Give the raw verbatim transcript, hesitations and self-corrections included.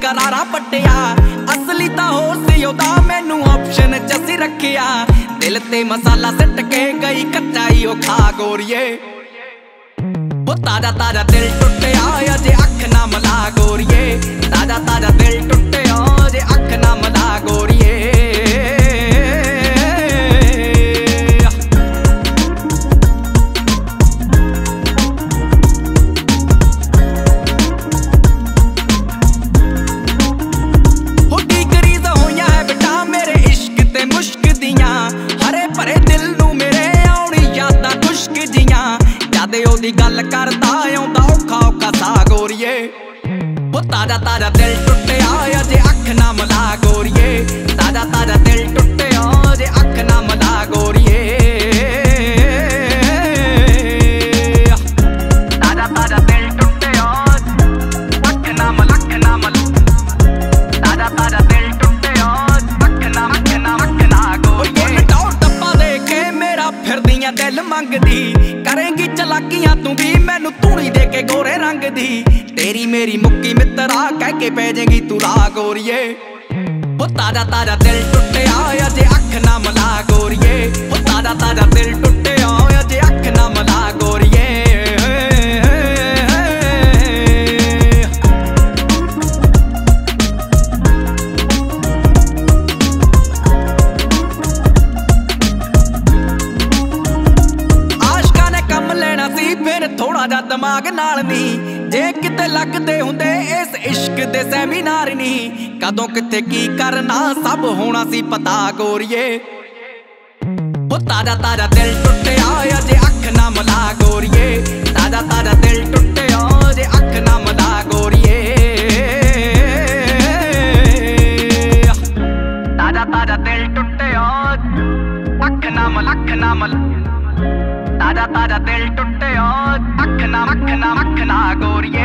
गरारा पट्टिया असली तां होर सी ओदा मैनू ऑप्शन च असीं रखिया दिल ते मसाला सिट के गई कच्चाई ओ खा गोरिए वो ताजा ताजा दिल टुटिया अजे अख ना मला गोरिए ताजा ताजा दिल टुटिया अजे अख ना मला गोरिए गल करदा आउंदा औखा औखा सा गोरिए वो ताजा ताजा दिल टुटिया अजे अख ना मला गोरिए ताजा ताजा दिल टुटिया अजे अख ना मला गोरिए ताजा ताजा दिल टुटिया अख ना मला अख ना मला ताजा ताजा दिल टुटिया अख ना अख ना अख ना गोरिए टौर टप्पा देखे मेरा फिरदियां दिल मंगदी करेंगी चलाकियां तू भी मैनू धूनी दे के गोरे रंग दी तेरी मेरी मुक्की मित्रा कह के पै जाएगी तू रा गोरिए वो ताजा ताजा दिल टुटिया अजे अख ना मला गोरिए वो ताजा ताजा दिल टुटिया अजे अख ना मला गोरिए फिर थोड़ा जा दिमाग नाल नी जे किते लगदे हुंदे इस इश्क दे सैमीनार नी कदों किथे की करना सब होना सी पता गोरिए वो ताजा ताजा दिल टुटिया अजे अख ना मला गोरिए ताजा ताजा दिल टुटिया अजे अख ना मला गोरिए ताजा ताजा दिल टुटिया अख ना मला अख ना मला ताजा ताजा दिल टुटिया अख ना अख ना अख ना गोरिए।